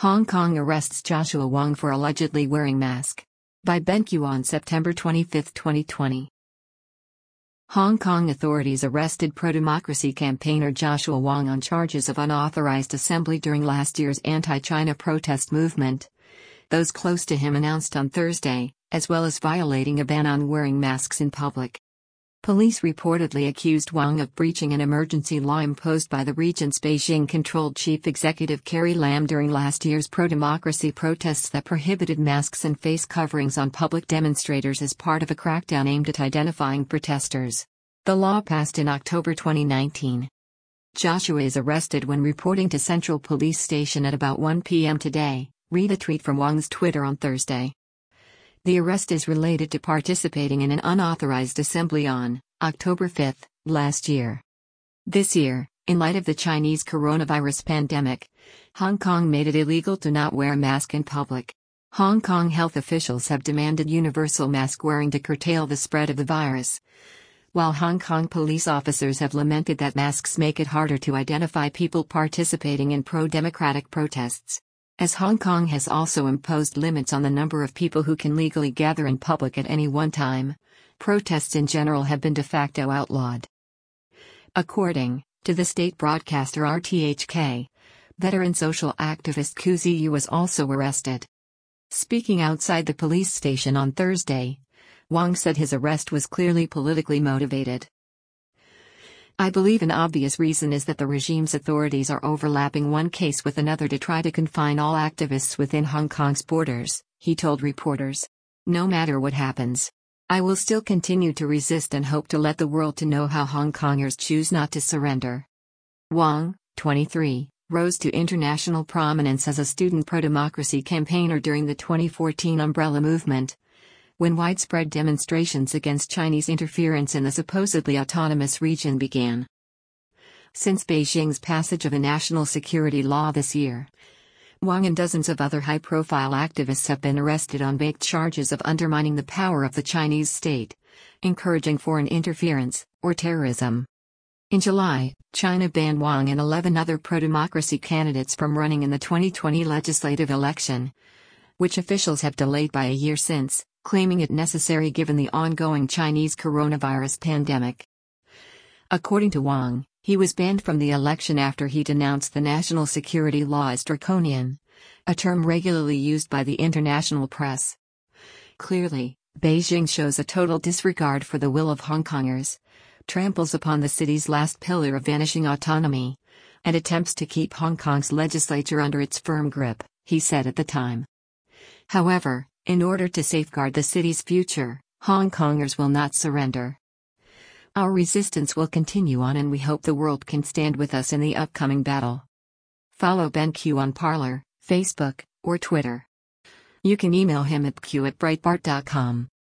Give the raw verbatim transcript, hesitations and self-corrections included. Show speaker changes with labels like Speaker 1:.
Speaker 1: Hong Kong arrests Joshua Wong for allegedly wearing mask. By BenQ on September twenty-fifth, twenty twenty. Hong Kong authorities arrested pro-democracy campaigner Joshua Wong on charges of unauthorized assembly during last year's anti-China protest movement. Those close to him announced on Thursday, as well as violating a ban on wearing masks in public. Police reportedly accused Wong of breaching an emergency law imposed by the region's Beijing-controlled chief executive Carrie Lam during last year's pro-democracy protests that prohibited masks and face coverings on public demonstrators as part of a crackdown aimed at identifying protesters. The law passed in October twenty nineteen. Joshua is arrested when reporting to Central Police Station at about one p m today, read a tweet from Wong's Twitter on Thursday. The arrest is related to participating in an unauthorized assembly on October fifth, last year. This year, in light of the Chinese coronavirus pandemic, Hong Kong made it illegal to not wear a mask in public. Hong Kong health officials have demanded universal mask wearing to curtail the spread of the virus, while Hong Kong police officers have lamented that masks make it harder to identify people participating in pro-democratic protests. As Hong Kong has also imposed limits on the number of people who can legally gather in public at any one time, protests in general have been de facto outlawed. According to the state broadcaster R T H K, veteran social activist Koo Ziyu was also arrested. Speaking outside the police station on Thursday, Wong said his arrest was clearly politically motivated. "I believe an obvious reason is that the regime's authorities are overlapping one case with another to try to confine all activists within Hong Kong's borders," he told reporters. "No matter what happens, I will still continue to resist and hope to let the world to know how Hong Kongers choose not to surrender." Wong, twenty-three, rose to international prominence as a student pro-democracy campaigner during the twenty fourteen Umbrella Movement, when widespread demonstrations against Chinese interference in the supposedly autonomous region began. Since Beijing's passage of a national security law this year, Wong and dozens of other high-profile activists have been arrested on vague charges of undermining the power of the Chinese state, encouraging foreign interference, or terrorism. In July, China banned Wong and eleven other pro-democracy candidates from running in the twenty twenty legislative election, which officials have delayed by a year since, claiming it necessary given the ongoing Chinese coronavirus pandemic. According to Wong, he was banned from the election after he denounced the national security law as draconian, a term regularly used by the international press. Clearly, Beijing shows a total disregard for the will of Hong Kongers, tramples upon the city's last pillar of vanishing autonomy, and attempts to keep Hong Kong's legislature under its firm grip, he said at the time. However, in order to safeguard the city's future, Hong Kongers will not surrender. Our resistance will continue on and we hope the world can stand with us in the upcoming battle. Follow BenQ on Parler, Facebook, or Twitter. You can email him at q at breitbart dot com.